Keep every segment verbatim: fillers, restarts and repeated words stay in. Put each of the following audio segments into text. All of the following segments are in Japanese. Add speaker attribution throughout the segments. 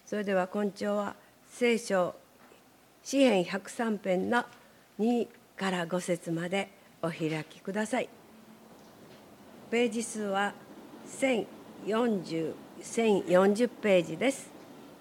Speaker 1: それでは今朝は聖書詩編ひゃくさん編のにからご節までお開きください。ページ数はせんよんじゅう、せんよんじゅうページです。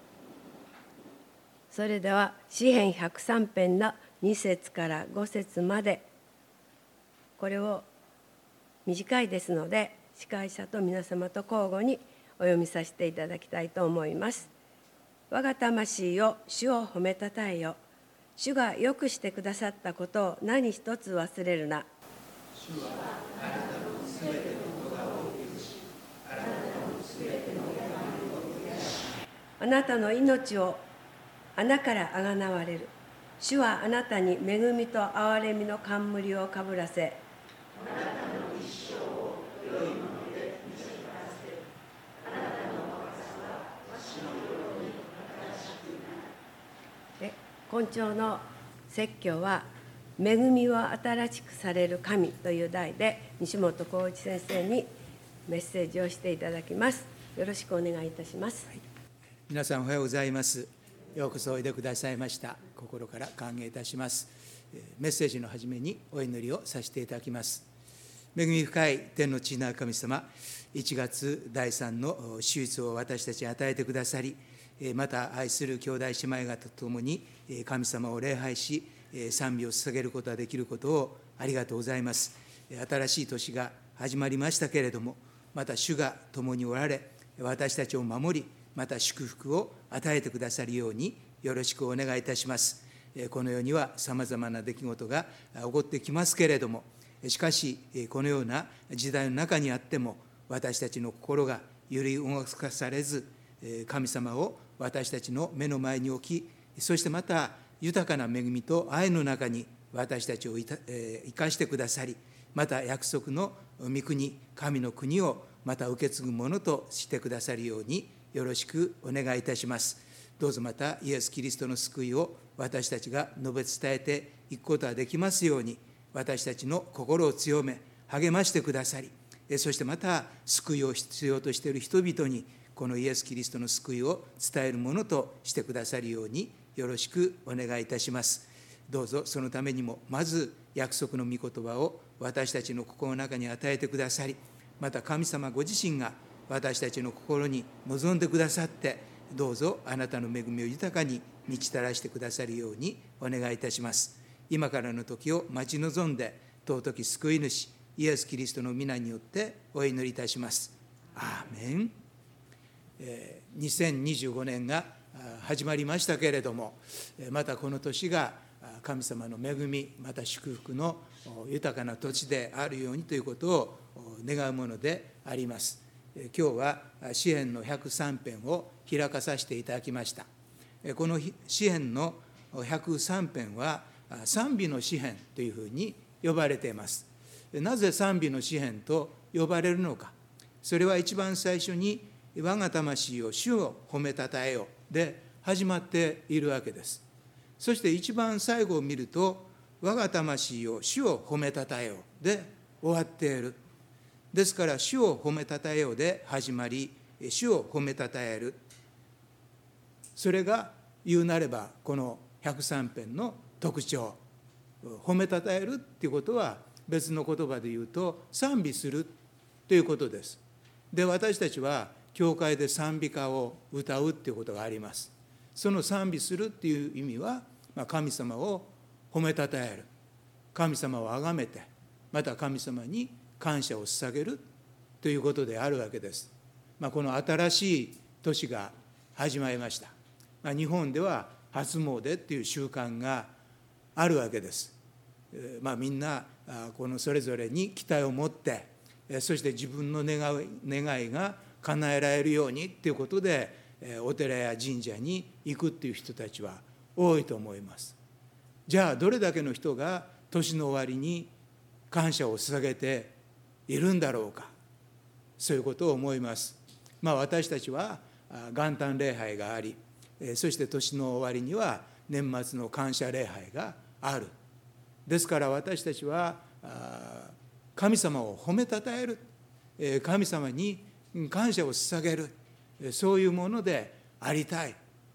Speaker 1: それでは詩編ひゃくさん編のに節からご節まで、これを短いですので司会者と皆様と交互にお読みさせていただきたいと思います。我が魂よ、主を褒めたたえよ。主がよくしてくださったことを何一つ忘れるな。
Speaker 2: 主はあなたのすべての咎を許し、あなたのすべての病を癒し、
Speaker 1: あなたの命を穴からあがなわれる。主はあなたに恵みと憐れみの冠をかぶらせ、
Speaker 2: あなたの一生を良いもので満ち足らせ、あなたの若さは私のように新しくなる。
Speaker 1: 今朝の説教は「恵みを新しくされる神」という題で西本浩一先生にメッセージをしていただきます。よろしくお願いいたします。はい、
Speaker 3: 皆さんおはようございます。ようこそおいでくださいました。心から歓迎いたします。メッセージの初めにお祈りをさせていただきます。恵み深い天の父なる神様、いちがつだいさんの手術を私たちに与えてくださり、また愛する兄弟姉妹方と共に神様を礼拝し、賛美を捧げることができることをありがとうございます。新しい年が始まりましたけれども、また主が共におられ、私たちを守り、また祝福を与えてくださるようによろしくお願いいたします。この世にはさまざまな出来事が起こってきますけれども、しかしこのような時代の中にあっても、私たちの心が揺り動かされず、神様を私たちの目の前に置き、そしてまた豊かな恵みと愛の中に私たちを生かしてくださり、また約束の御国、神の国をまた受け継ぐものとしてくださるようによろしくお願いいたします。どうぞまたイエス・キリストの救いを私たちが述べ伝えていくことができますように、私たちの心を強め励ましてくださり、そしてまた救いを必要としている人々にこのイエス・キリストの救いを伝えるものとしてくださるようによろしくお願いいたします。どうぞそのためにもまず約束の御言葉を私たちの心の中に与えてくださり、また神様ご自身が私たちの心に望んでくださって、どうぞあなたの恵みを豊かに満ちたらしてくださるようにお願いいたします。今からの時を待ち望んで、尊き救い主イエス・キリストの皆によってお祈りいたします。アーメン。にせんにじゅうごねんが始まりましたけれども、またこの年が神様の恵み、また祝福の豊かな年であるようにということを願うものであります。今日は詩編のひゃくさん編を開かさせていただきました。この詩編のひゃくさん編は賛美の詩編というふうに呼ばれています。なぜ賛美の詩編と呼ばれるのか。それは一番最初に我が魂を主を褒めたたえよで始まっているわけです。そして一番最後を見ると、我が魂を主を褒めたたえよで終わっている。ですから主を褒めたたえよで始まり、主を褒めたたえる。それが言うなればこのひゃくさん編の特徴。褒めたたえるっていうことは別の言葉で言うと賛美するということです。で、私たちは教会で賛美歌を歌うっていうことがあります。その賛美するっていう意味は、まあ、神様を褒めたたえる、神様を崇めて、また神様に感謝を捧げるということであるわけです。まあ、この新しい年が始まりました。まあ、日本では初詣っていう習慣があるわけです。まあ、みんなこのそれぞれに期待を持って、そして自分の願い、願いが叶えられるようにっていうことでお寺や神社に行くっていう人たちは多いと思います。じゃあどれだけの人が年の終わりに感謝を捧げているんだろうか。そういうことを思います。まあ、私たちは元旦礼拝があり、そして年の終わりには年末の感謝礼拝がある。ですから私たちは神様を褒めたたえる、神様に感謝を捧げる、そういうものでありたい。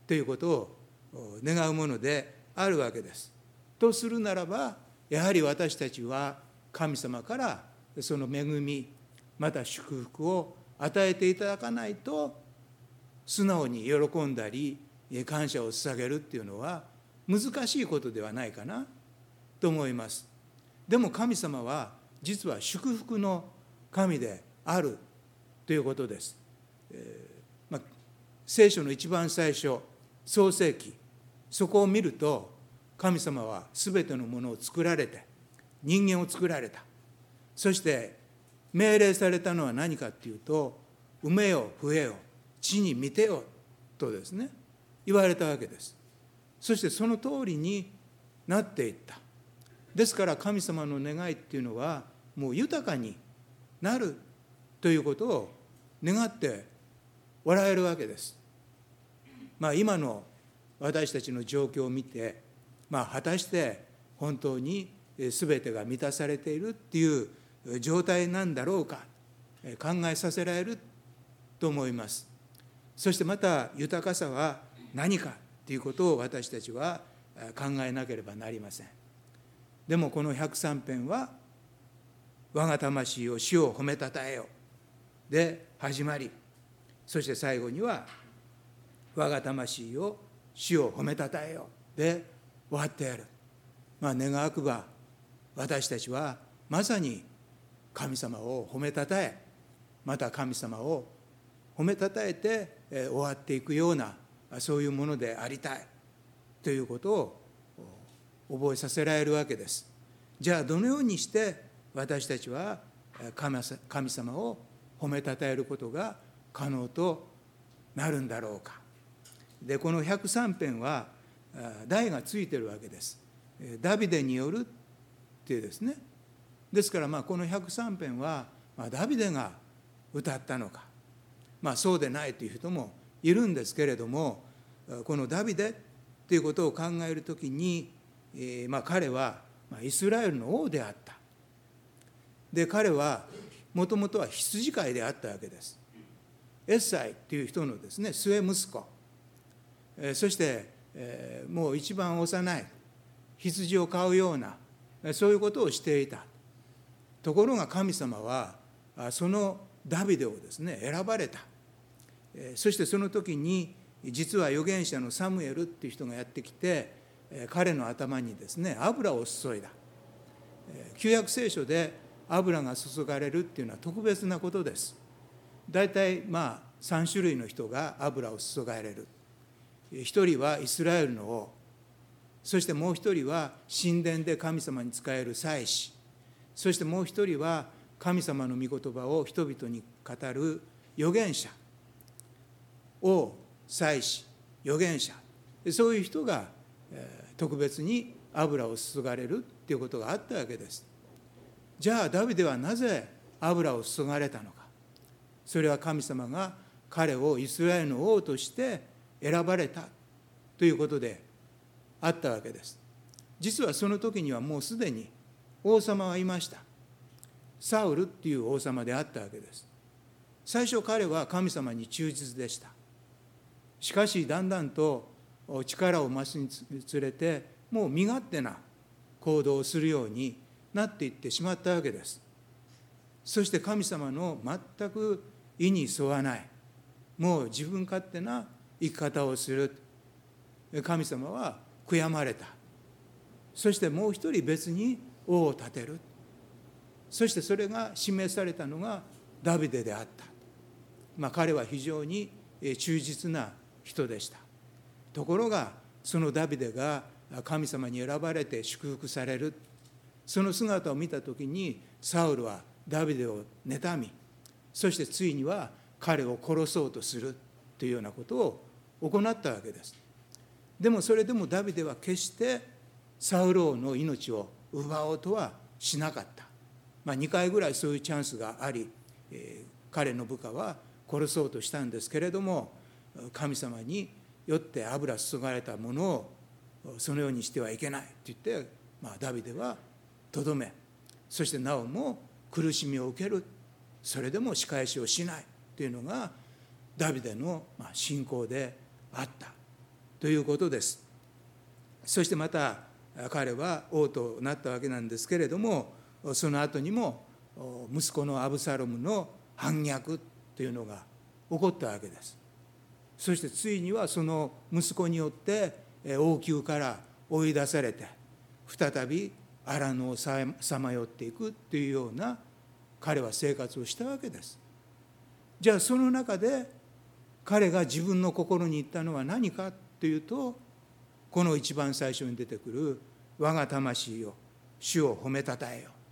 Speaker 3: ということを願うものであるわけです。とするならば、やはり私たちは神様からその恵み、また祝福を与えていただかないと、素直に喜んだり感謝を捧げるっていうのは難しいことではないかなと思います。でも神様は実は祝福の神であるということです。えーまあ、聖書の一番最初、創世記、そこを見ると、神様はすべてのものを作られて、人間を作られた。そして命令されたのは何かっていうと、産めよ増えよ地に満てよとですね、言われたわけです。そしてその通りになっていった。ですから神様の願いっていうのは、もう豊かになるということを願っておられるわけです。まあ今の私たちの状況を見て、まあ果たして本当に全てが満たされているっていう状態なんだろうか、考えさせられると思います。そしてまた豊かさは何かということを私たちは考えなければなりません。でもこのひゃくさん編は、我が魂を主を褒めたたえよで始まり、そして最後には、我が魂を主を褒めたたえよで終わってやる。まあ願わくば、私たちはまさに神様を褒めたたえ、また神様を褒めたたえて終わっていくような、そういうものでありたいということを覚えさせられるわけです。じゃあどのようにして私たちは神様を褒めたたえることが可能となるんだろうか。でこのひゃくさん編は題がついてるわけです。ダビデによるっていうですね。ですからまあこのひゃくさん編は、まあ、ダビデが歌ったのか、まあそうでないという人もいるんですけれども、このダビデということを考えるときに、えー、まあ彼はイスラエルの王であった。で彼はもともとは羊飼いであったわけです。エッサイという人のですね末息子、えー、そして、えー、もう一番幼い羊を飼うような、そういうことをしていた。ところが神様はそのダビデをですね選ばれた。そしてその時に実は預言者のサムエルっていう人がやってきて、彼の頭にですね油を注いだ。旧約聖書で油が注がれるっていうのは特別なことです。だいたいまあさん種類の人が油を注がれる。一人はイスラエルの王、そしてもう一人は神殿で神様に仕える祭司、そしてもう一人は神様の御言葉を人々に語る預言者、王、祭司、預言者、そういう人が特別に油を注がれるということがあったわけです。じゃあダビデはなぜ油を注がれたのか。それは神様が彼をイスラエルの王として選ばれたということであったわけです。実はその時にはもうすでに王様はいました。サウルっていう王様であったわけです。最初彼は神様に忠実でした。しかしだんだんと力を増すにつれて、もう身勝手な行動をするようになっていってしまったわけです。そして神様の全く意に沿わない、もう自分勝手な生き方をする。神様は悔やまれた。そしてもう一人別に王を立てる。そしてそれが示されたのがダビデであった。まあ彼は非常に忠実な人でした。ところがそのダビデが神様に選ばれて祝福される、その姿を見たときにサウルはダビデを妬み、そしてついには彼を殺そうとするというようなことを行ったわけです。でもそれでもダビデは決してサウル王の命を奪おうとはしなかった。まあ、にかいぐらいそういうチャンスがあり、えー、彼の部下は殺そうとしたんですけれども、神様によって油注がれたものをそのようにしてはいけないと言って、まあ、ダビデはとどめ、そしてなおも苦しみを受ける、それでも仕返しをしないというのがダビデの信仰であったということです。そしてまた彼は王となったわけなんですけれども、その後にも息子のアブサロムの反逆というのが起こったわけです。そしてついにはその息子によって王宮から追い出されて、再び荒野をさまよっていくというような彼は生活をしたわけです。じゃあその中で彼が自分の心に言ったのは何かというと、この一番最初に出てくる我が魂よ主を褒めたたえよ。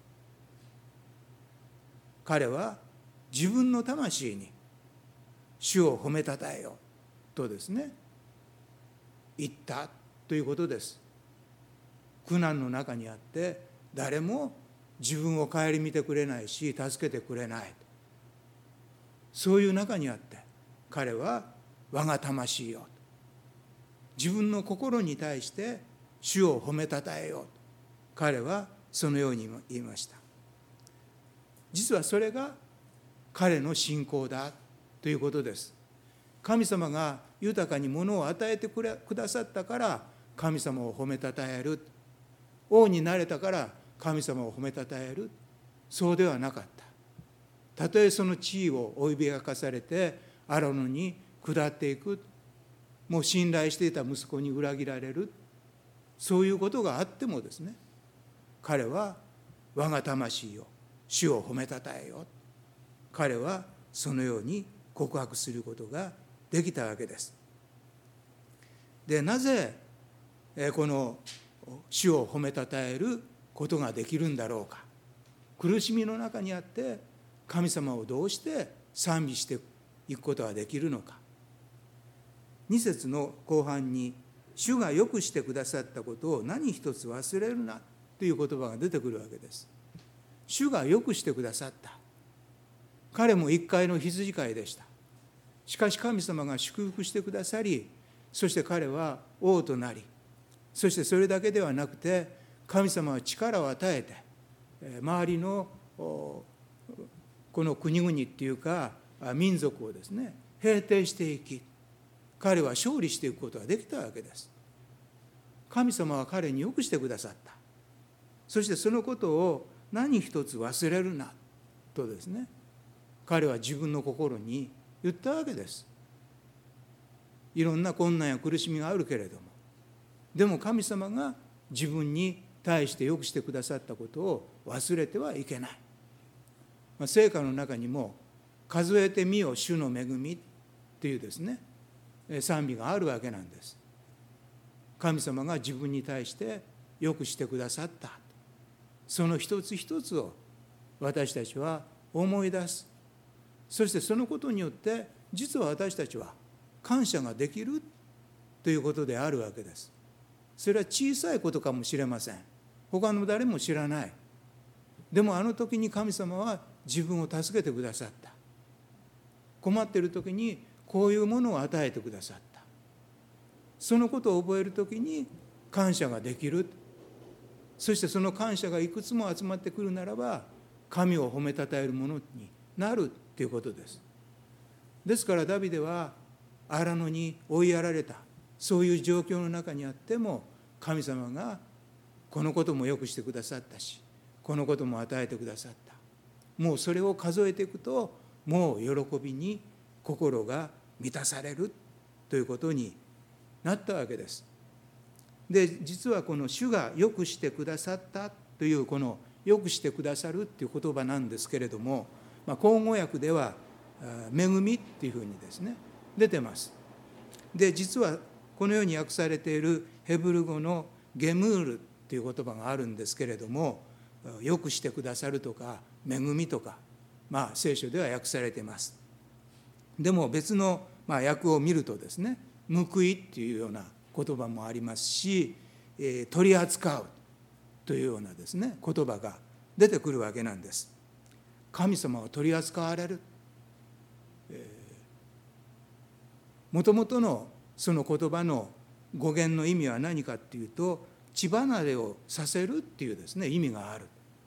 Speaker 3: 彼は自分の魂に主を褒めたたえよとですね言ったということです。苦難の中にあって誰も自分を顧みてくれないし助けてくれない、そういう中にあって彼は我が魂よ、自分の心に対して主を褒めたたえようと彼はそのように言いました。実はそれが彼の信仰だということです。神様が豊かに物を与えてくださったから神様を褒めたたえる、王になれたから神様を褒めたたえる、そうではなかった。たとえその地位を追いびかされて荒野に下っていく、もう信頼していた息子に裏切られる、そういうことがあってもですね、彼は我が魂よ主を褒めたたえよ、彼はそのように告白することができたわけです。で、なぜこの主を褒めたたえることができるんだろうか。苦しみの中にあって神様をどうして賛美していくことができるのか。に節の後半に主がよくしてくださったことを何一つ忘れるなという言葉が出てくるわけです。主がよくしてくださった。彼も一回の羊飼いでした。しかし神様が祝福してくださり、そして彼は王となり、そしてそれだけではなくて神様は力を与えて周りのこの国々っていうか民族をですね平定していき、彼は勝利していくことができたわけです。神様は彼によくしてくださった。そしてそのことを何一つ忘れるなとですね、彼は自分の心に言ったわけです。いろんな困難や苦しみがあるけれども、でも神様が自分に対してよくしてくださったことを忘れてはいけない。まあ、聖歌の中にも数えてみよ主の恵みっていうですね賛美があるわけなんです。神様が自分に対してよくしてくださった、その一つ一つを私たちは思い出す。そしてそのことによって実は私たちは感謝ができるということであるわけです。それは小さいことかもしれません。他の誰も知らない。でもあの時に神様は自分を助けてくださった。困っている時にこういうものを与えてくださった。そのことを覚える時に感謝ができる。そしてその感謝がいくつも集まってくるならば神を褒めたたえるものになるということです。ですからダビデは荒野に追いやられたそういう状況の中にあっても神様がこのこともよくしてくださったし、このことも与えてくださった。もうそれを数えていくともう喜びに心が満たされるということになったわけです。で、実はこの主がよくしてくださったというこのよくしてくださるっていう言葉なんですけれども、まあ、口語訳では恵みっていうふうにですね出てます。で、実はこのように訳されているヘブル語のゲムールっていう言葉があるんですけれども、よくしてくださるとか恵みとか、まあ、聖書では訳されています。でも別の、まあ、訳を見るとですね、報いっていうような言葉もありますし、えー、取り扱うというようなですね言葉が出てくるわけなんです。神様を取り扱われる、もともとのその言葉の語源の意味は何かっていうと、血離れをさせるっていうですね意味がある。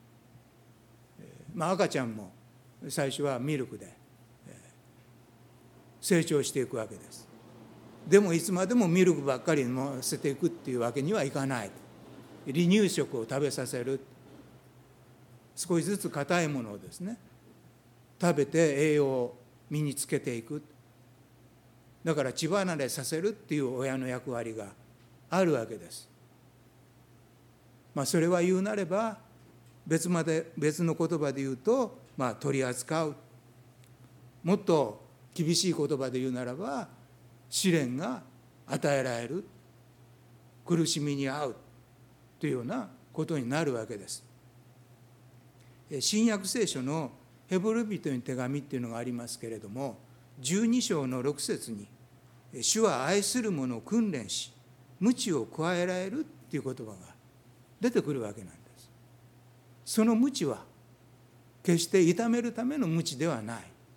Speaker 3: まあ、赤ちゃんも最初はミルクで成長していくわけです。 でもいつまでもミルクばっかり飲ませていくっていうわけにはいかない。離乳食を食べさせる。少しずつ硬いものをですね食べて栄養を身につけていく。だから血離れさせるっていう親の役割があるわけです。まあそれは言うなれば別まで別の言葉で言うと、まあ、取り扱う。もっと厳しい言葉で言うならば試練が与えられる、苦しみに遭うというようなことになるわけです。新約聖書のヘブル人の手紙っていうのがありますけれども、じゅうに章のろく節に主は愛する者を訓練し鞭を加えられるっていう言葉が出てくるわけなんです。その鞭は決して痛めるための鞭ではない。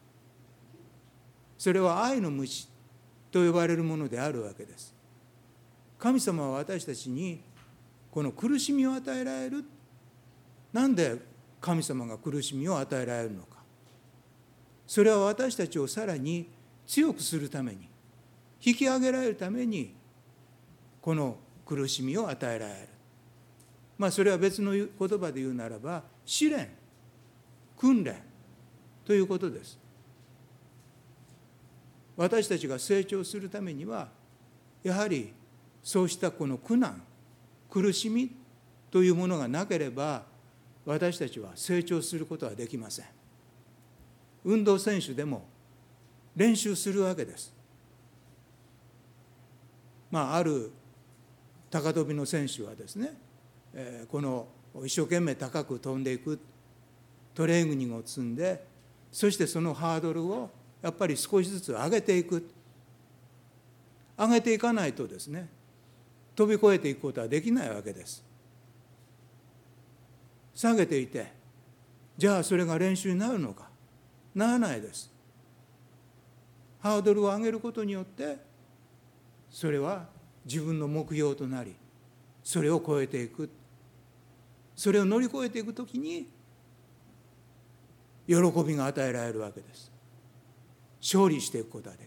Speaker 3: それは愛の鞭と呼ばれるものであるわけです。神様は私たちにこの苦しみを与えられる。なんで神様が苦しみを与えられるのか。それは私たちをさらに強くするために、引き上げられるためにこの苦しみを与えられる。まあそれは別の言葉で言うならば試練、訓練ということです。私たちが成長するためにはやはりそうしたこの苦難、苦しみというものがなければ私たちは成長することはできません。運動選手でも練習するわけです。まあある高跳びの選手はですね、えー、この一生懸命高く飛んでいくトレーニングを積んで、そしてそのハードルをやっぱり少しずつ上げていく。上げていかないとですね、飛び越えていくことはできないわけです。下げていて、じゃあそれが練習になるのか、ならないです。ハードルを上げることによってそれは自分の目標となり、それを超えていく。それを乗り越えていくときに喜びが与えられるわけです。勝利していくことができる。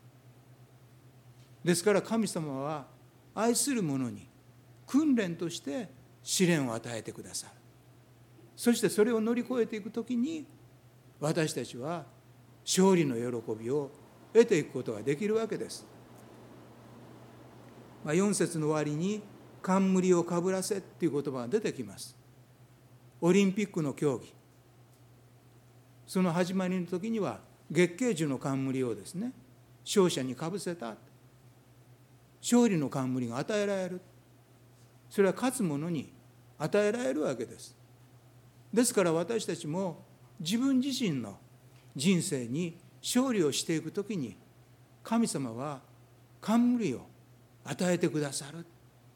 Speaker 3: ですから神様は愛する者に訓練として試練を与えてくださる。そしてそれを乗り越えていくときに私たちは勝利の喜びを得ていくことができるわけです。まあ、よん節の終わりに冠をかぶらせっていう言葉が出てきます。オリンピックの競技、その始まりの時には月桂樹の冠をですね勝者にかぶせた。勝利の冠が与えられる。それは勝つ者に与えられるわけです。ですから私たちも自分自身の人生に勝利をしていくときに神様は冠を与えてくださる。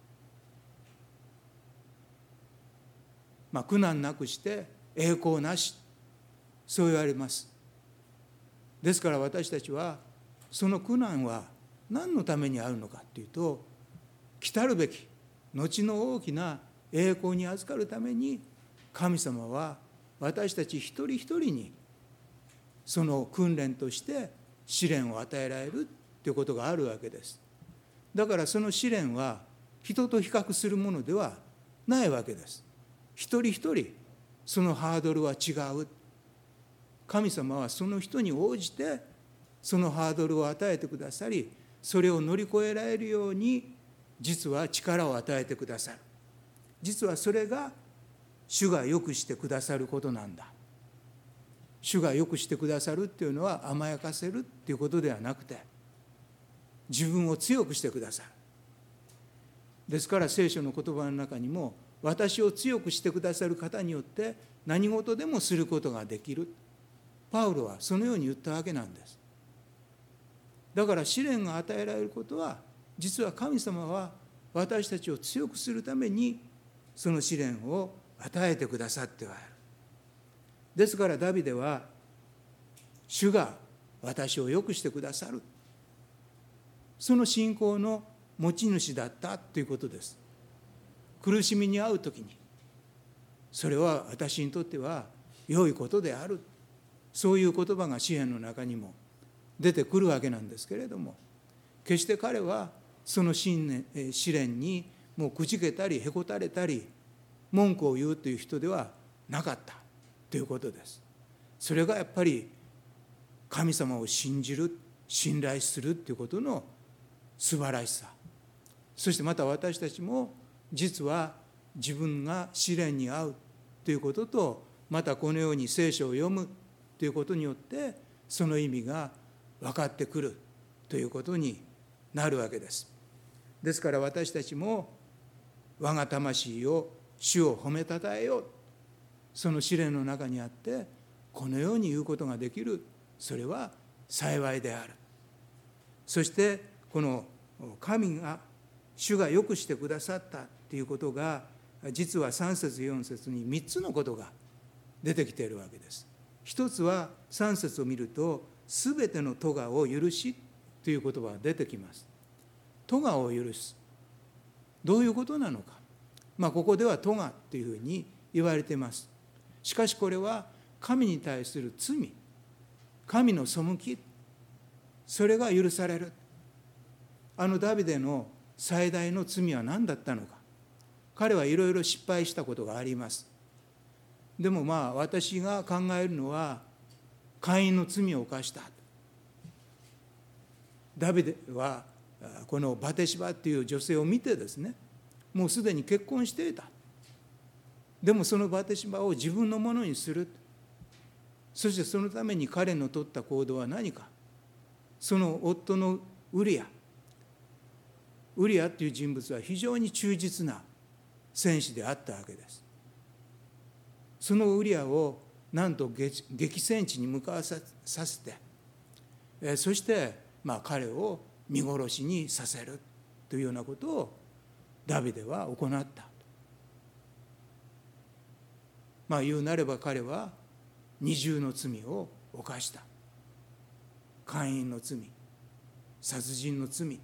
Speaker 3: まあ苦難なくして栄光なし、そう言われます。ですから私たちはその苦難は何のためにあるのかというと、来たるべき後の大きな栄光に預かるために神様は私たち一人一人にその訓練として試練を与えられるということがあるわけです。だからその試練は人と比較するものではないわけです。一人一人そのハードルは違う。神様はその人に応じてそのハードルを与えてくださり、それを乗り越えられるように実は力を与えてくださる。実はそれが主が良くしてくださることなんだ。主が良くしてくださるっていうのは甘やかせるっていうことではなくて、自分を強くしてくださる。ですから聖書の言葉の中にも、私を強くしてくださる方によって何事でもすることができる。パウロはそのように言ったわけなんです。だから試練が与えられることは、実は神様は私たちを強くするためにその試練を与えてくださってはいる。ですからダビデは、主が私を良くしてくださる、その信仰の持ち主だったということです。苦しみに遭うときに、それは私にとっては良いことである、そういう言葉が詩篇の中にも出てくるわけなんですけれども、 決して彼はその試練にもうくじけたりへこたれたり文句を言うという人ではなかったということです。それがやっぱり神様を信じる、信頼するということの素晴らしさ。そしてまた私たちも実は自分が試練に遭うということと、またこのように聖書を読むということによってその意味が分かってくるということになるわけです。ですから私たちも我が魂を主を褒めたたえよう、その試練の中にあってこのように言うことができる、それは幸いである。そしてこの神が主が良くしてくださったということが、実はさん節よん節にみっつのことが出てきているわけです。一つはさん節を見ると、すべての咎を許しという言葉が出てきます。咎を許す、どういうことなのか。まあここでは咎というふうに言われています。しかしこれは神に対する罪、神の背き、それが許される。あのダビデの最大の罪は何だったのか。彼はいろいろ失敗したことがあります。でもまあ私が考えるのは、カインの罪を犯した。ダビデはこのバテシバという女性を見てですね、もうすでに結婚していた。でもそのバテシバを自分のものにする。そしてそのために彼の取った行動は何か。その夫のウリア。ウリアという人物は非常に忠実な戦士であったわけです。そのウリアをなんと激戦地に向かわさせて、そしてまあ彼を見殺しにさせるというようなことをダビデは行った。まあ言うなれば彼は二重の罪を犯した。姦淫の罪、殺人の罪。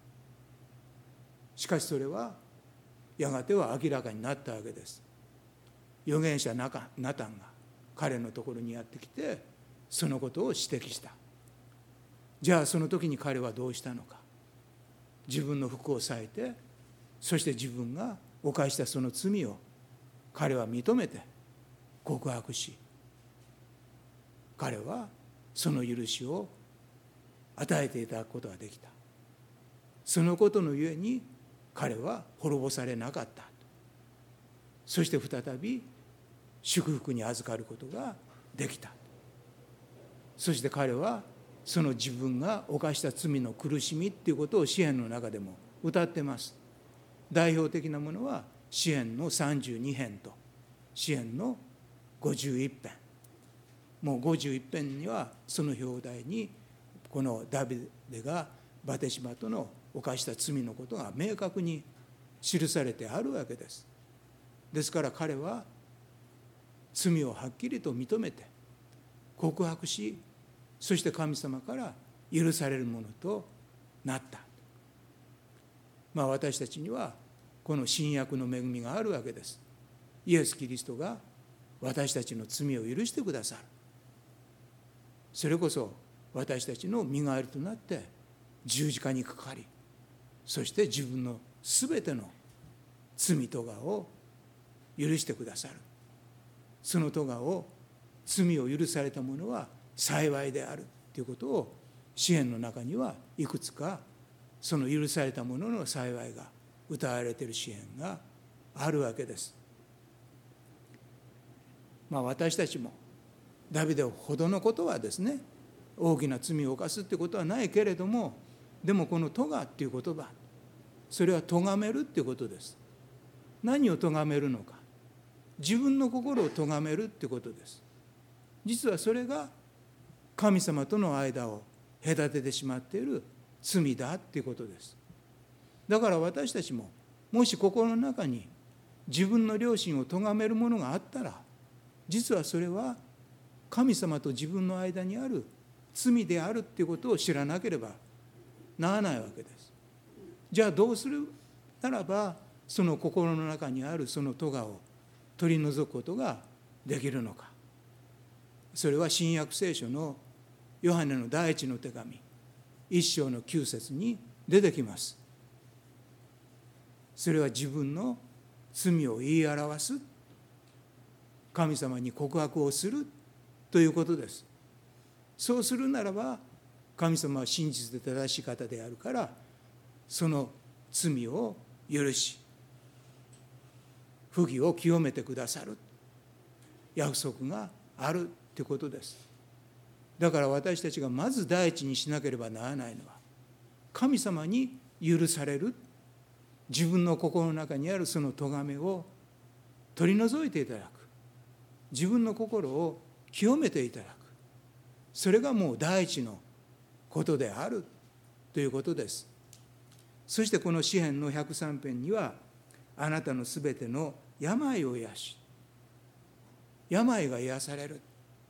Speaker 3: しかしそれはやがては明らかになったわけです。預言者ナタンが彼のところにやってきてそのことを指摘した。じゃあその時に彼はどうしたのか。自分の服を裂いて、そして自分が犯したその罪を彼は認めて告白し、彼はその許しを与えていただくことができた。そのことのゆえに彼は滅ぼされなかった。そして再び祝福に預かることができた。そして彼はその自分が犯した罪の苦しみっていうことを詩篇の中でも歌ってます。代表的なものは詩篇のさんじゅうに編と詩篇のごじゅういち編。もうごじゅういち編にはその表題にこのダビデがバテシバとの犯した罪のことが明確に記されてあるわけです。ですから彼は罪をはっきりと認めて告白し、そして神様から許されるものとなった。まあ私たちにはこの新約の恵みがあるわけです。イエス・キリストが私たちの罪を許してくださる。それこそ私たちの身代わりとなって十字架にかかり、そして自分のすべての罪咎を許してくださる。その咎を、罪を許された者は幸いであるということを詩篇の中にはいくつかその許された者の幸いが歌われている詩篇があるわけです。まあ私たちもダビデほどのことはですね、大きな罪を犯すってことはないけれども、でもこの咎っていう言葉、それは咎めるっていうことです。何を咎めるのか。自分の心を咎めるってことです。実はそれが神様との間を隔ててしまっている罪だっていうことです。だから私たちももし心の中に自分の良心を咎めるものがあったら、実はそれは神様と自分の間にある罪であるっていうことを知らなければならないわけです。じゃあどうするならばその心の中にあるその咎を取り除くことができるのか。それは新約聖書のヨハネの第一の手紙一章の九節に出てきます。それは自分の罪を言い表す、神様に告白をするということです。そうするならば、神様は真実で正しい方であるから、その罪を許し、不義を清めてくださる約束があるということです。だから私たちがまず第一にしなければならないのは、神様に許される、自分の心の中にあるその咎めを取り除いていただく、自分の心を清めていただく、それがもう第一のことであるということです。そしてこの詩編のひゃくさん編には、あなたのすべての病を癒し、病が癒される、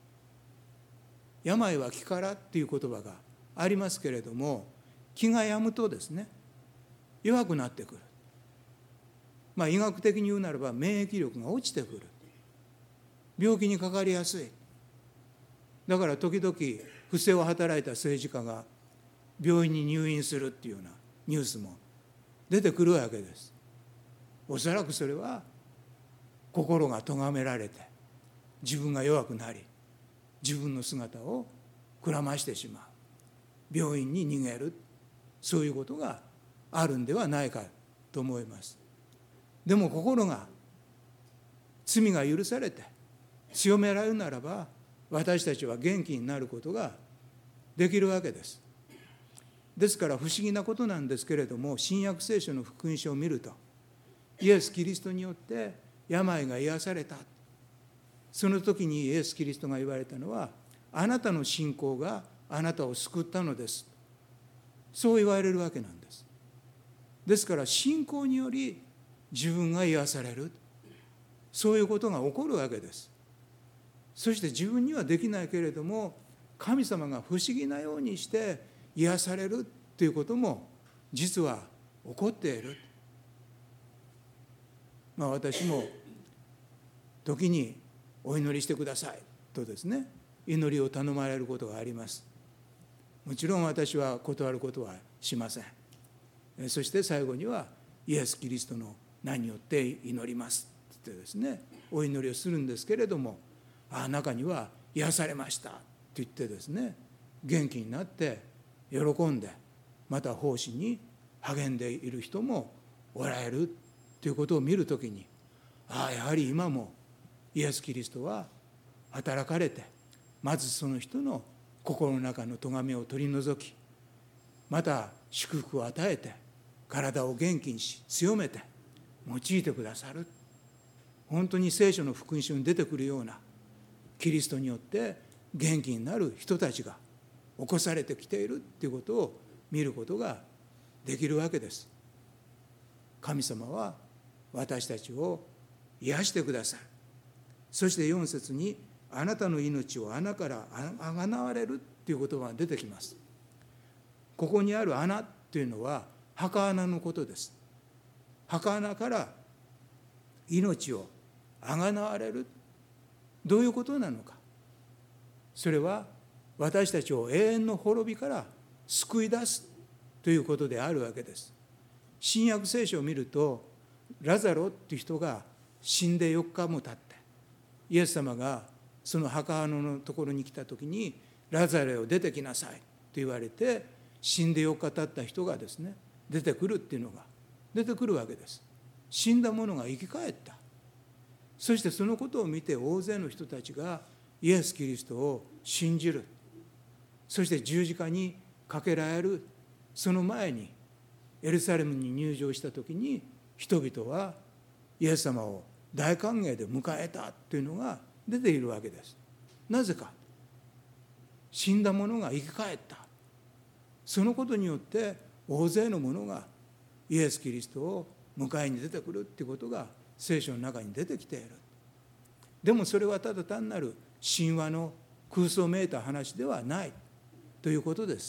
Speaker 3: 病は気からっていう言葉がありますけれども、気が病むとですね、弱くなってくる。まあ医学的に言うならば免疫力が落ちてくる。病気にかかりやすい。だから時々不正を働いた政治家が病院に入院するっていうようなニュースも出てくるわけです。おそらくそれは心が咎められて、自分が弱くなり、自分の姿をくらましてしまう、病院に逃げる、そういうことがあるんではないかと思います。でも心が、罪が許されて強められるならば、私たちは元気になることができるわけです。ですから不思議なことなんですけれども、新約聖書の福音書を見ると、イエス・キリストによって病が癒された。その時にイエス・キリストが言われたのは、あなたの信仰があなたを救ったのです。そう言われるわけなんです。ですから信仰により自分が癒される、そういうことが起こるわけです。そして自分にはできないけれども、神様が不思議なようにして癒されるということも実は起こっている。まあ私も時にお祈りしてくださいとですね、祈りを頼まれることがあります。もちろん私は断ることはしません。そして最後にはイエス・キリストの名によって祈りますってですね、お祈りをするんですけれども、ああ中には癒されましたって言ってですね、元気になって喜んで、また奉仕に励んでいる人もおられるということを見るときに、ああやはり今もイエス・キリストは働かれて、まずその人の心の中の咎めを取り除き、また祝福を与えて、体を元気にし強めて用いてくださる。本当に聖書の福音書に出てくるようなキリストによって元気になる人たちが起こされてきているということを見ることができるわけです。神様は私たちを癒してくださる。そしてよん節に、あなたの命を穴からあがなわれるという言葉が出てきます。ここにある穴というのは墓穴のことです。墓穴から命をあがなわれる。どういうことなのか。それは私たちを永遠の滅びから救い出すということであるわけです。新約聖書を見ると、ラザロっていう人が死んでよっかも経って、イエス様がその墓穴のところに来た時に、ラザロを出てきなさいと言われて、死んでよっか経った人がですね、出てくるっていうのが出てくるわけです。死んだ者が生き返った。そしてそのことを見て大勢の人たちがイエス・キリストを信じる。そして十字架にかけられる。その前にエルサレムに入場した時に、人々はイエス様を大歓迎で迎えたというのが出ているわけです。なぜか、死んだ者が生き返った。そのことによって大勢の者がイエス・キリストを迎えに出てくるということが聖書の中に出てきている。でもそれはただ単なる神話の空想めいた話ではないということです。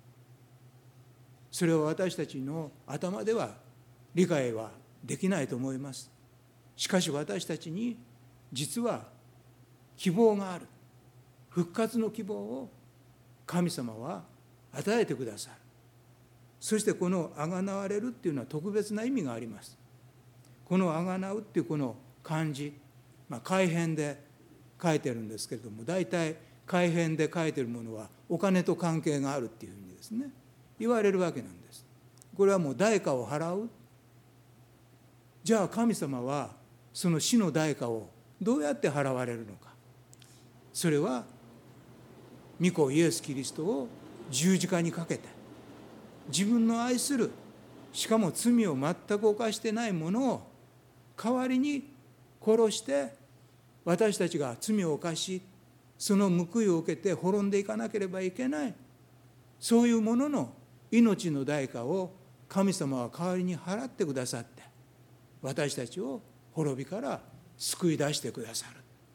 Speaker 3: それは私たちの頭では理解はできないと思います。しかし私たちに実は希望がある。復活の希望を神様は与えてくださる。 そしてこのあがなわれるっていうのは特別な意味があります。このあがなうっていうこの漢字、まあ、改変で書いてるんですけれども、大体改変で書いてるものはお金と関係があるっていうふうにですね言われるわけなんです。これはもう代価を払う。じゃあ神様はその死の代価をどうやって払われるのか。それは御子イエス・キリストを十字架にかけて、自分の愛する、しかも罪を全く犯してないものを代わりに殺して、私たちが罪を犯し、その報いを受けて滅んでいかなければいけない、そういうものの命の代価を神様は代わりに払ってくださって、私たちを滅びから救い出してくださる。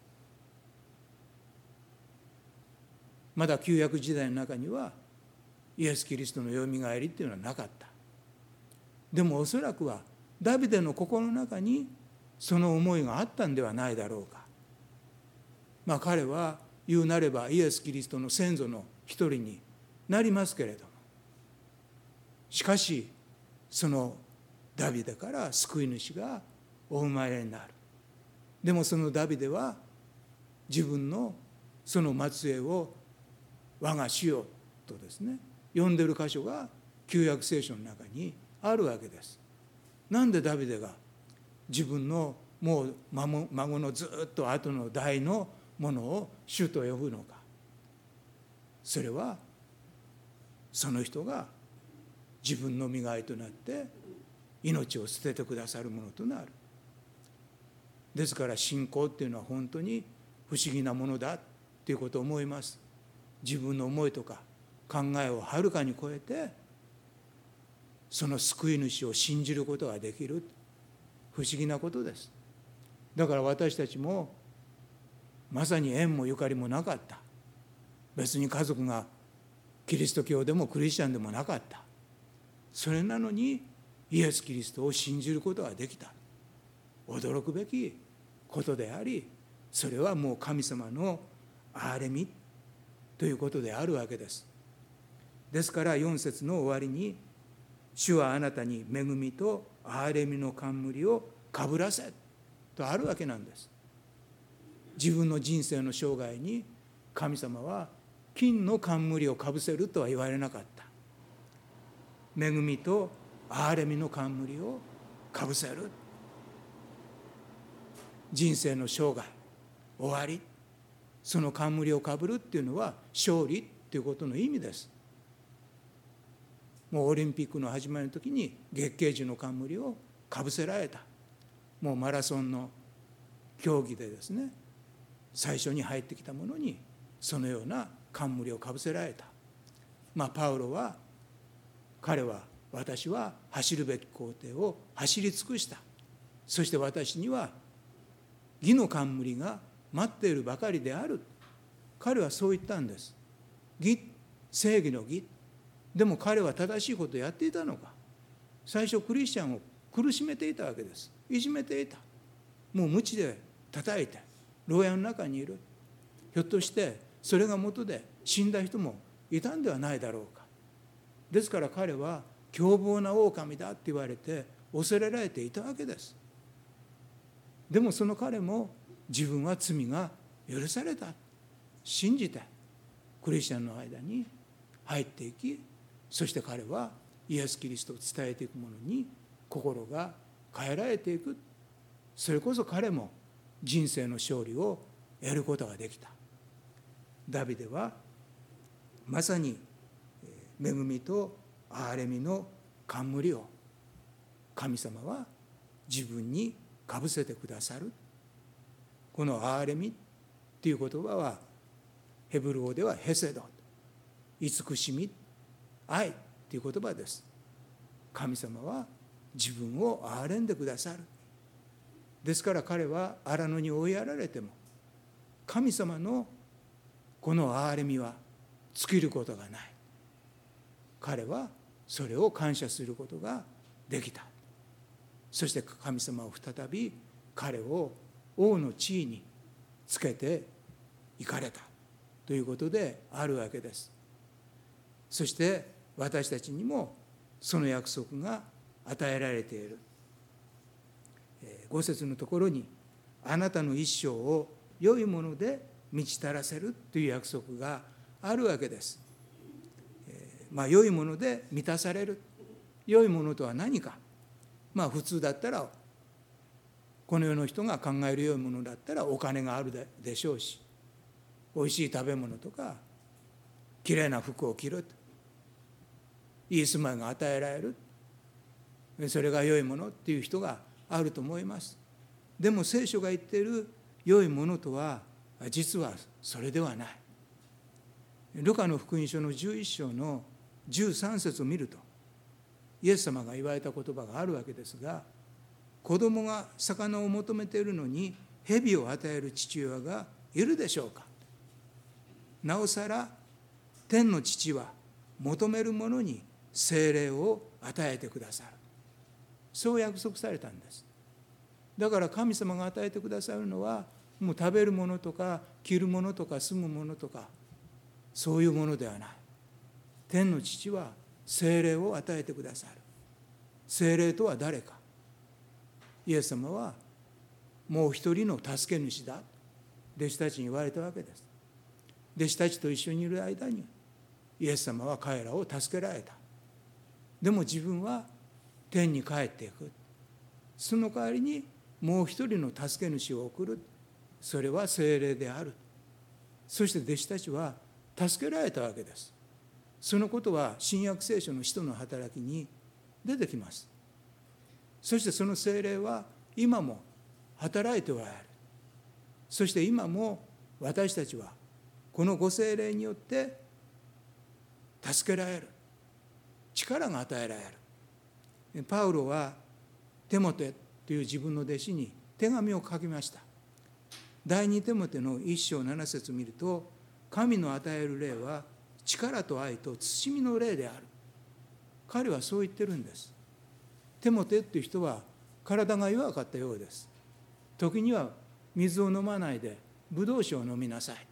Speaker 3: まだ旧約時代の中にはイエス・キリストのよみがえりっていうのはなかった。でもおそらくはダビデの心の中にその思いがあったんではないだろうか。まあ彼は言うなればイエス・キリストの先祖の一人になりますけれども、しかしそのダビデから救い主がお生まれになる。でもそのダビデは自分のその末裔を我が主よとですね呼んでる箇所が旧約聖書の中にあるわけです。なんでダビデが自分のもう孫のずっと後の代のものを主と呼ぶのか。それはその人が自分の身代わりとなって命を捨ててくださるものとなる。ですから信仰っていうのは本当に不思議なものだっていうことを思います。自分の思いとか考えをはるかに超えてその救い主を信じることができる不思議なことです。だから私たちもまさに縁もゆかりもなかった。別に家族がキリスト教でもクリスチャンでもなかった。それなのにイエス・キリストを信じることができた。驚くべきことであり、それはもう神様の憐れみということであるわけです。ですからよん節の終わりに、主はあなたに恵みと憐れみの冠をかぶらせとあるわけなんです。自分の人生の生涯に神様は金の冠をかぶせるとは言われなかった。恵みと憐れみの冠をかぶせる。人生の生涯終わり、その冠をかぶるっていうのは勝利っていうことの意味です。もうオリンピックの始まりの時に月桂樹の冠をかぶせられた。もうマラソンの競技でですね、最初に入ってきたものにそのような冠をかぶせられた。まあパウロは、彼は私は走るべき工程を走り尽くした。そして私には義の冠が待っているばかりである。彼はそう言ったんです。義、正義の義。でも彼は正しいことをやっていたのか。最初クリスチャンを苦しめていたわけです。いじめていた。もう鞭で叩いて牢屋の中にいる。ひょっとしてそれが元で死んだ人もいたんではないだろうか。ですから彼は凶暴な狼だって言われて恐れられていたわけです。でもその彼も自分は罪が許された、信じてクリスチャンの間に入っていき、そして彼はイエス・キリストを伝えていくものに心が変えられていく。それこそ彼も人生の勝利を得ることができた。ダビデはまさに恵みと憐れみの冠を神様は自分にかぶせてくださる。この憐れみっていう言葉はヘブル語ではヘセド、慈しみ、愛っていう言葉です。神様は自分を憐れんでくださる。ですから彼は荒野に追いやられても神様のこの憐れみは尽きることがない。彼はそれを感謝することができた。そして神様は再び彼を王の地位につけていかれたということであるわけです。そして私たちにもその約束が与えられている。ご節のところに、あなたの一生を良いもので満ち足らせるという約束があるわけです。えー、まあ良いもので満たされる。良いものとは何か。まあ普通だったら、この世の人が考える良いものだったらお金があるでしょうし、おいしい食べ物とか、きれいな服を着る、いい住まいが与えられる、それが良いものっていう人があると思います。でも聖書が言っている良いものとは実はそれではない。ルカの福音書のじゅういっ章のじゅうさん節を見ると、イエス様が言われた言葉があるわけですが、子供が魚を求めているのに蛇を与える父親がいるでしょうか。なおさら天の父は求める者に聖霊を与えてくださる。そう約束されたんです。だから神様が与えてくださるのは、もう食べるものとか着るものとか住むものとか、そういうものではない。天の父は聖霊を与えてくださる。聖霊とは誰か。イエス様はもう一人の助け主だ、弟子たちに言われたわけです。弟子たちと一緒にいる間にイエス様は彼らを助けられた。でも自分は天に帰っていく。その代わりにもう一人の助け主を送る。それは聖霊である。そして弟子たちは助けられたわけです。そのことは新約聖書の使徒の働きに出てきます。そしてその聖霊は今も働いておられる。そして今も私たちはこのご聖霊によって助けられる。力が与えられる。パウロはテモテという自分の弟子に手紙を書きました。第二テモテの一章七節を見ると、神の与える霊は力と愛と慎みの霊である。彼はそう言ってるんです。テモテっていう人は体が弱かったようです。時には水を飲まないでブドウ酒を飲みなさい。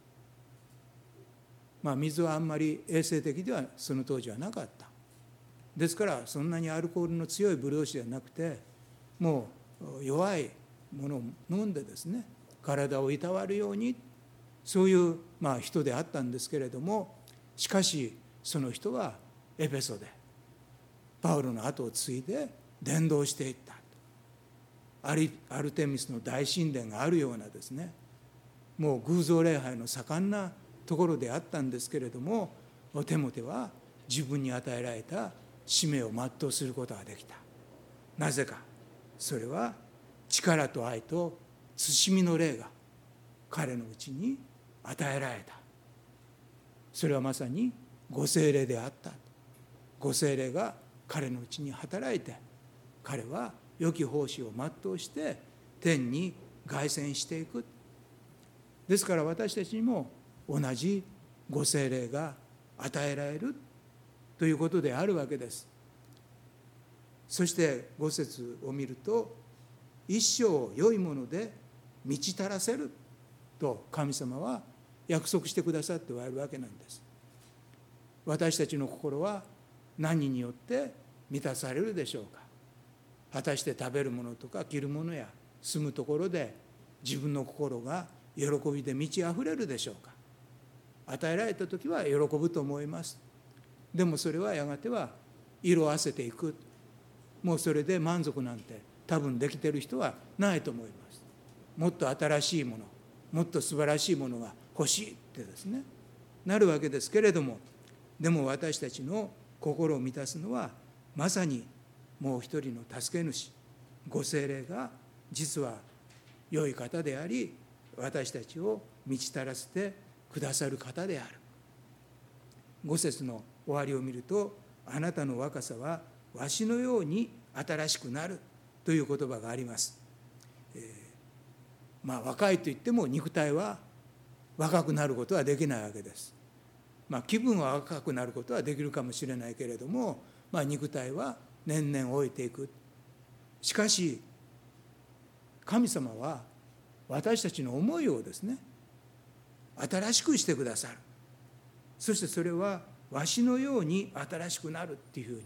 Speaker 3: まあ水はあんまり衛生的ではその当時はなかった。ですからそんなにアルコールの強いブドウ酒ではなくて、もう弱いものを飲んでですね、体をいたわるように、そういうまあ人であったんですけれども、しかしその人はエペソでパウロの後を継いで伝道していった。アリアルテミスの大神殿があるようなですね、もう偶像礼拝の盛んなところであったんですけれども、テモテは自分に与えられた使命を全うすることができた。なぜか、それは力と愛と慎みの霊が彼のうちに与えられた。それはまさにご聖霊であった。ご聖霊が彼のうちに働いて、彼は良き奉仕を全うして天に凱旋していく。ですから私たちにも同じご聖霊が与えられるということであるわけです。そしてご節を見ると、一生を良いもので満ち足らせると神様は約束してくださっておられるわけなんです。私たちの心は何によって満たされるでしょうか。果たして食べるものとか着るものや住むところで自分の心が喜びで満ち溢れるでしょうか。与えられた時は喜ぶと思います。でもそれはやがては色あせていく。もうそれで満足なんて多分できている人はないと思います。もっと新しいもの、もっと素晴らしいものが欲しいってですね、なるわけですけれども、でも私たちの心を満たすのはまさにもう一人の助け主、ご聖霊が実は良い方であり、私たちを満ち足らせてくださる方である。ご節の終わりを見ると、あなたの若さはわしのように新しくなるという言葉があります。えー、まあ若いといっても肉体は若くなることはできないわけです。まあ気分は若くなることはできるかもしれないけれども、まあ肉体は年々老いていく。しかし神様は私たちの思いをですね、新しくしてくださる。そしてそれはわしのように新しくなるっていうふうに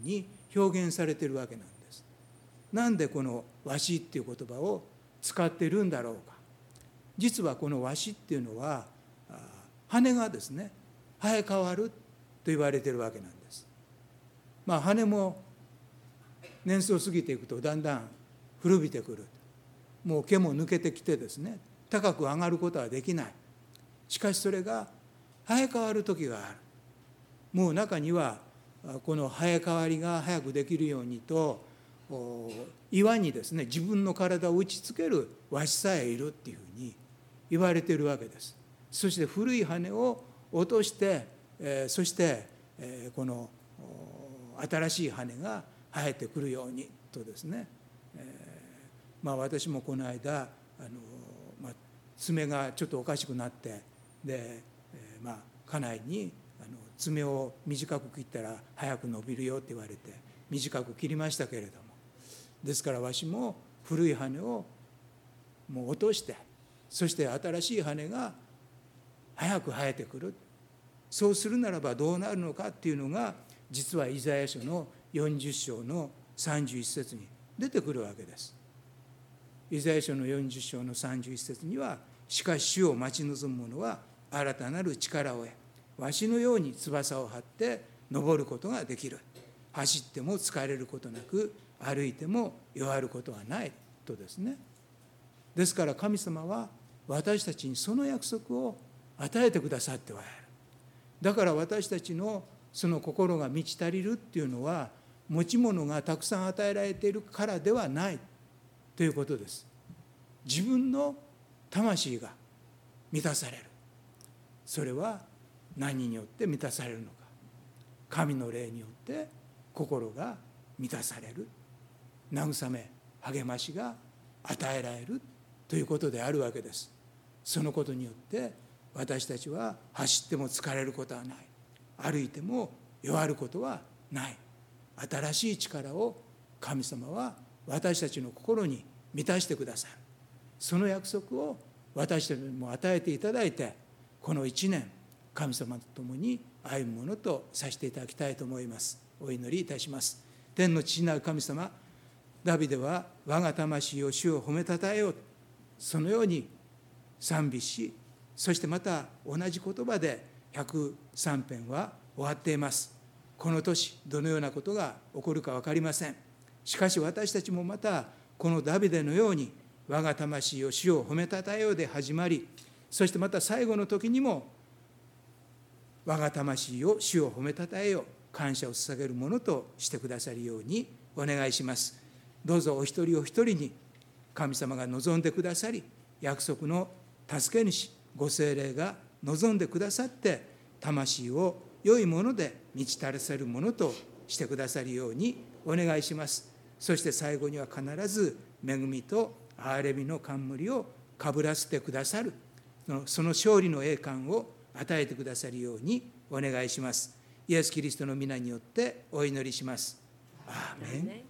Speaker 3: 表現されているわけなんです。なんでこのわしっていう言葉を使っているんだろうか。実はこのわしっていうのは羽がですね生え変わると言われているわけなんです。まあ羽も年数を過ぎていくとだんだん古びてくる。もう毛も抜けてきてですね高く上がることはできない。しかしそれが生え変わる時がある。もう中にはこの生え変わりが早くできるようにと岩にですね自分の体を打ちつけるわしさえいるっていうふうに言われているわけです。そして古い羽を落として、えー、そして、えー、この新しい羽が生えてくるようにとですね、えー、まあ私もこの間あの、まあ、爪がちょっとおかしくなってで、えー、まあ家内にあの爪を短く切ったら早く伸びるよって言われて短く切りましたけれども、ですからわしも古い羽をもう落としてそして新しい羽が早く生えてくる。そうするならばどうなるのかっていうのが実はイザヤ書のよんじゅっ章のさんじゅういち節に出てくるわけです。イザヤ書のよんじゅっ章のさんじゅういち節にはしかし主を待ち望む者は新たなる力を得わしのように翼を張って登ることができる。走っても疲れることなく歩いても弱ることはないとですね。ですから神様は私たちにその約束を与えてくださっておられる。だから私たちのその心が満ち足りるっていうのは持ち物がたくさん与えられているからではないということです。自分の魂が満たされる。それは何によって満たされるのか。神の霊によって心が満たされる。慰め励ましが与えられるということであるわけです。そのことによって私たちは走っても疲れることはない。歩いても弱ることはない。新しい力を神様は私たちの心に満たしてくださる。その約束を私たちにも与えていただいて、この一年神様と共に歩むものとさせていただきたいと思います。お祈りいたします。天の父なる神様、ダビデは我が魂を主を褒めたたえよう、そのように賛美し、そしてまた同じ言葉でひゃくさん編は終わっています。この年どのようなことが起こるか分かりません。しかし私たちもまたこのダビデのように我が魂を主を褒めたたえようで始まり、そしてまた最後の時にも我が魂を主を褒めたたえよう、感謝を捧げるものとしてくださるようにお願いします。どうぞお一人お一人に神様が望んでくださり、約束の助け主ご聖霊が望んでくださって、魂を良いもので満ち足らせるものとしてくださるようにお願いします。そして最後には必ず恵みと憐れみの冠をかぶらせてくださる、その勝利の栄冠を与えてくださるようにお願いします。イエス・キリストの皆によってお祈りします。アーメン。